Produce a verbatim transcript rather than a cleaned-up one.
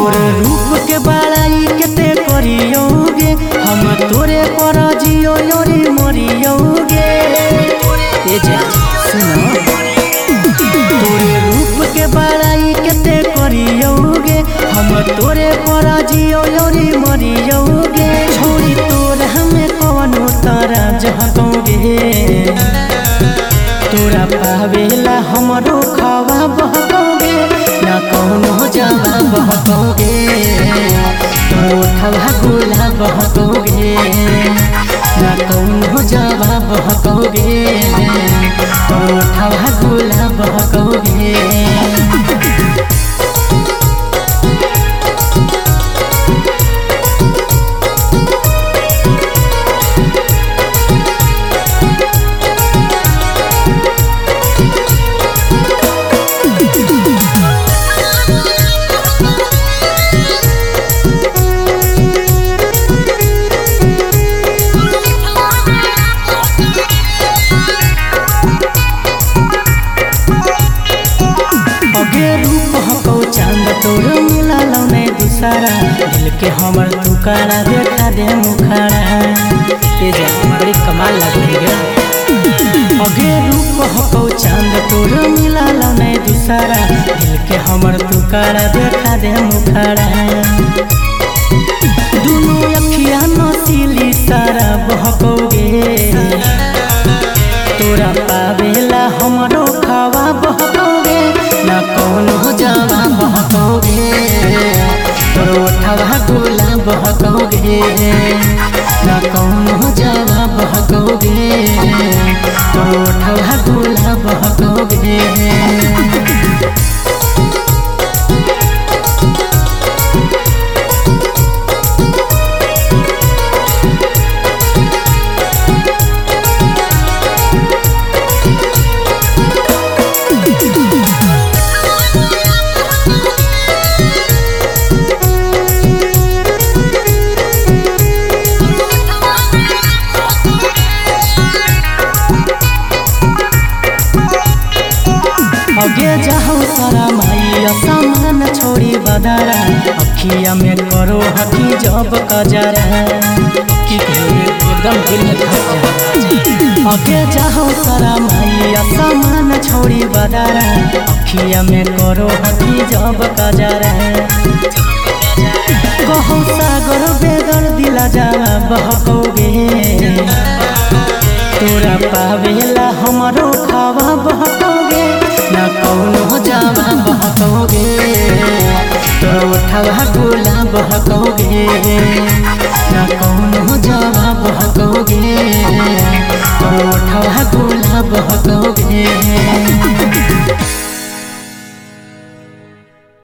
तोरे रूप के बड़ाई केते करियोगे हम तोरे पर जियो योरी मरियोगे। ए जा सुनो तोरे रूप के बड़ाई केते करियोगे हम तोरे पर जियो योरी मरियोगे। छोड़ी तोरे हमें कौनो तारा जहकोगे तोरा पावेला हमरो खावा बहकोगे ना कौनो जावा बहकोगे तोरो ठवा गुला बहकोगे ना कौनो जावा बहकोगे तोरो ठवा गुला बहकोगे। तोर मिला लो नहीं दूसरा दिल के हमर तुकारा देखा दे मुखारा। ये जा बड़ी कमाल लगे गे अगे रूप हको चांद तोर मिला लो नहीं दूसरा दिल के हमर तुकारा देखा दे मुखारा। दोनों अखिया नसीली सारा बहकोगे तोरा पावेला हमरो खावा बहकोगे ना कौनो जावा बहकोगे तोरो ठवा गुला बहकोगे ना कौनो जावा बहकोगे तोरो ठवा गुला बहकोगे। अगे जाओ सारा माई सामान छोड़ी बदारा अखिया में करो हकी जब कजरा की एकदम दिल में धस जा। अगे जाओ सारा माई सामान छोड़ी बदारा अखिया में करो हकी जब कजरा। कहो सागर बेदर दिला जा बहकोगे तोरा पावेला हमरो खावा बहकोगे ना कौनो जावा बहकोगे तोरो ठवा गुला बहकोगे ना कौनो जावा बहकोगे तोरो ठवा गुला बहकोगे।